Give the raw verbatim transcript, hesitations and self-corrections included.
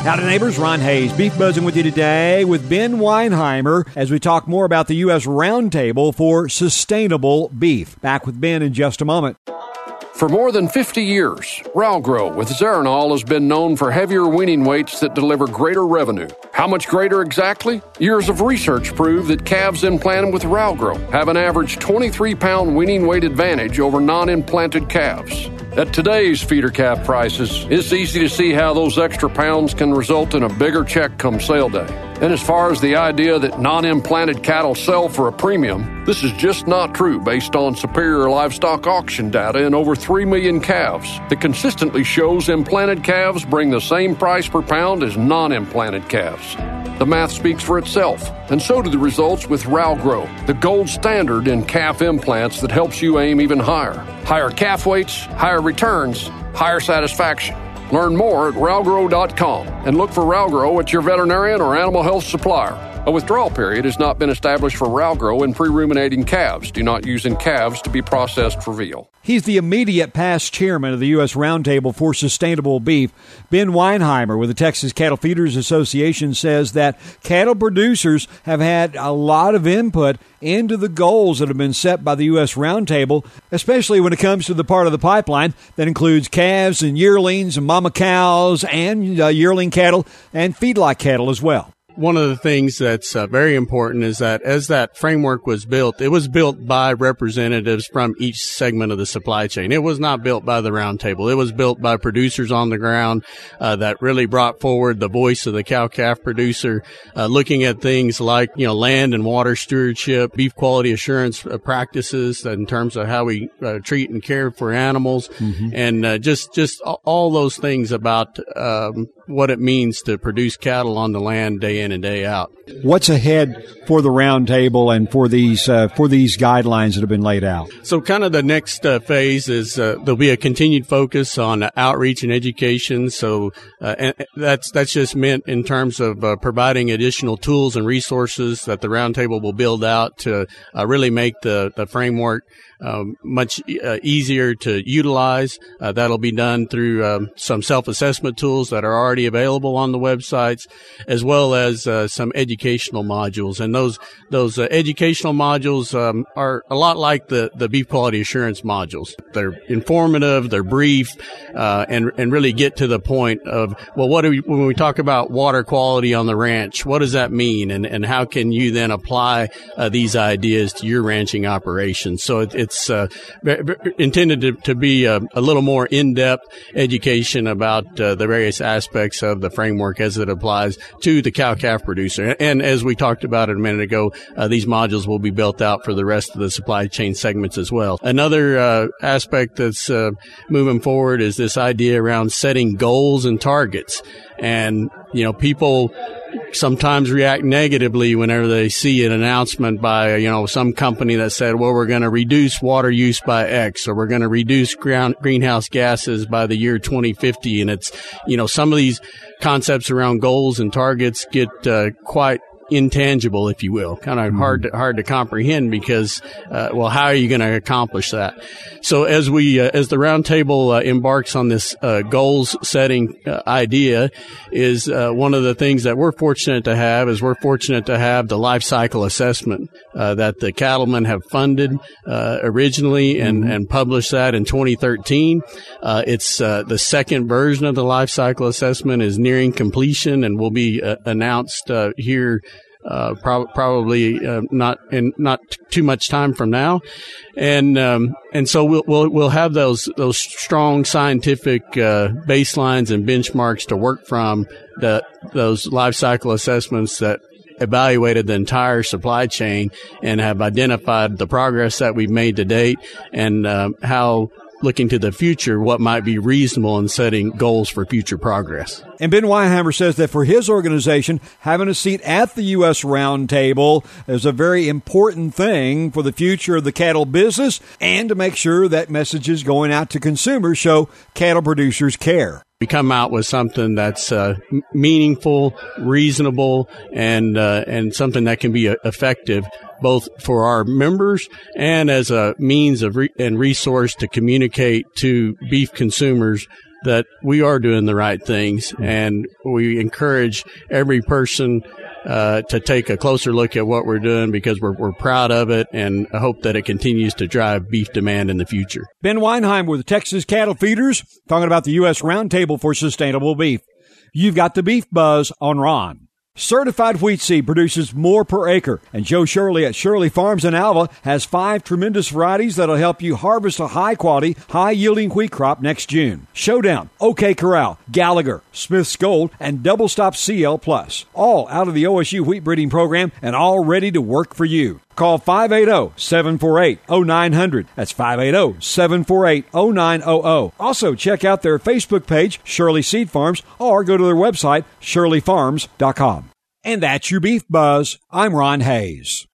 Howdy neighbors, Ron Hayes, Beef Buzzing with you today with Ben Weinheimer as we talk more about the U S Roundtable for Sustainable Beef. Back with Ben in just a moment. For more than fifty years, Ralgro with Zeranol has been known for heavier weaning weights that deliver greater revenue. How much greater exactly? Years of research prove that calves implanted with Ralgro have an average twenty-three pound weaning weight advantage over non-implanted calves. At today's feeder calf prices, it's easy to see how those extra pounds can result in a bigger check come sale day. And as far as the idea that non-implanted cattle sell for a premium, this is just not true based on Superior Livestock auction data in over three million calves that consistently shows implanted calves bring the same price per pound as non-implanted calves. The math speaks for itself, and so do the results with Ralgro, the gold standard in calf implants that helps you aim even higher. Higher calf weights, higher returns, higher satisfaction. Learn more at Ralgro dot com and look for Ralgro at your veterinarian or animal health supplier. A withdrawal period has not been established for Ralgro in pre-ruminating calves. Do not use in calves to be processed for veal. He's the immediate past chairman of the U S Roundtable for Sustainable Beef. Ben Weinheimer with the Texas Cattle Feeders Association says that cattle producers have had a lot of input into the goals that have been set by the U S Roundtable, especially when it comes to the part of the pipeline that includes calves and yearlings and mama cows and uh, yearling cattle and feedlot cattle as well. One of the things that's uh, very important is that as that framework was built, it was built by representatives from each segment of the supply chain. It was not built by the roundtable. It was built by producers on the ground uh, that really brought forward the voice of the cow-calf producer, uh, looking at things like, you know, land and water stewardship, beef quality assurance uh, practices in terms of how we uh, treat and care for animals, mm-hmm. and uh, just just all those things about um, what it means to produce cattle on the land day in and day out. What's ahead for the roundtable and for these uh, for these guidelines that have been laid out? So kind of the next uh, phase is uh, there'll be a continued focus on uh, outreach and education. So uh, and that's that's just meant in terms of uh, providing additional tools and resources that the roundtable will build out to uh, really make the, the framework Um, much uh, easier to utilize. Uh, that'll be done through um, some self-assessment tools that are already available on the websites, as well as uh, some educational modules. And those those uh, educational modules um, are a lot like the, the beef quality assurance modules. They're informative, they're brief, uh, and and really get to the point of, well, what do we, when we talk about water quality on the ranch, what does that mean, and and how can you then apply uh, these ideas to your ranching operations? So it, it's It's uh, intended to, to be a, a little more in-depth education about uh, the various aspects of the framework as it applies to the cow-calf producer. And as we talked about it a minute ago, uh, these modules will be built out for the rest of the supply chain segments as well. Another uh, aspect that's uh, moving forward is this idea around setting goals and targets. And, you know, people sometimes react negatively whenever they see an announcement by, you know, some company that said, well, we're going to reduce water use by X, or we're going to reduce ground, greenhouse gases by the year twenty fifty. And it's, you know, some of these concepts around goals and targets get uh, quite intangible, if you will, kind of mm-hmm. hard to, hard to comprehend because, uh, well, how are you going to accomplish that? So as we, uh, as the roundtable uh, embarks on this uh, goals setting uh, idea, is uh, one of the things that we're fortunate to have is we're fortunate to have the life cycle assessment uh, that the cattlemen have funded uh, originally and, mm-hmm. and published that in twenty thirteen. Uh, it's uh, the second version of the life cycle assessment is nearing completion and will be uh, announced uh, here Uh, pro- probably uh, not in not t- too much time from now, and um, and so we'll we'll we'll have those those strong scientific uh, baselines and benchmarks to work from. That those life cycle assessments that evaluated the entire supply chain and have identified the progress that we've made to date and uh, how, looking to the future, what might be reasonable in setting goals for future progress. And Ben Weinheimer says that for his organization, having a seat at the U S Roundtable is a very important thing for the future of the cattle business and to make sure that messages going out to consumers show cattle producers care. We come out with something that's uh, meaningful, reasonable, and uh, and something that can be uh, effective both for our members and as a means of re- and resource to communicate to beef consumers that we are doing the right things, and we encourage every person uh, to take a closer look at what we're doing because we're we're proud of it, and I hope that it continues to drive beef demand in the future. Ben Weinheim with the Texas Cattle Feeders, talking about the U S Roundtable for Sustainable Beef. You've got the Beef Buzz on Ron. Certified wheat seed produces more per acre, and Joe Shirley at Shirley Farms in Alva has five tremendous varieties that'll help you harvest a high-quality, high-yielding wheat crop next June. Showdown, OK Corral, Gallagher, Smith's Gold, and Double Stop C L Plus, all out of the O S U wheat breeding program and all ready to work for you. Call five eight zero, seven four eight, zero nine zero zero. That's five eight zero, seven four eight, zero nine zero zero. Also, check out their Facebook page, Shirley Seed Farms, or go to their website, shirley farms dot com. And that's your Beef Buzz. I'm Ron Hayes.